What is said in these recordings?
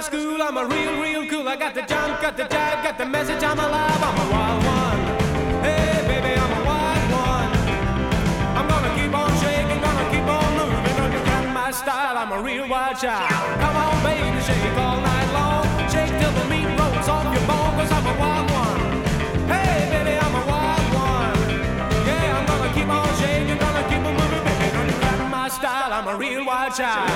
of school, I'm a real cool. I got the jump, got the jive, got the message, I'm alive, I'm a wild one. Hey, baby, I'm a wild one. I'm gonna keep on shaking, gonna keep on moving. Gonna grab my style, I'm a real wild child. Come on, baby, shake all night long. Shake till the meat rolls off your bone, 'cause I'm a wild one. Hey, baby, I'm a wild one. Yeah, I'm gonna keep on shaking, gonna keep on moving, baby. Gonna grab my style, I'm a real wild child.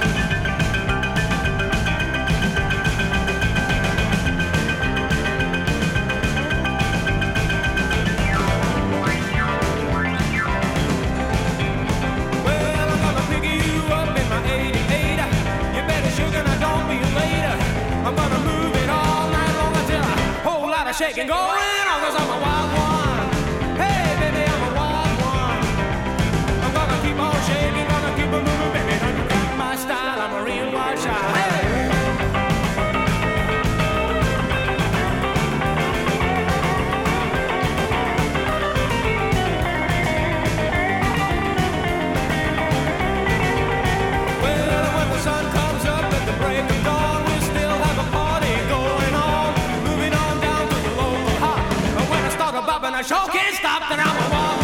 I'm gonna move it all night long until a whole lot of shaking going on, 'cause I'm a wild one. Hey, baby, I'm a wild one. I'm gonna keep on shaking, gonna keep on moving, baby. Don't you got my style, I'm a real wild child. Hey! I sure can't stop that I'm a wild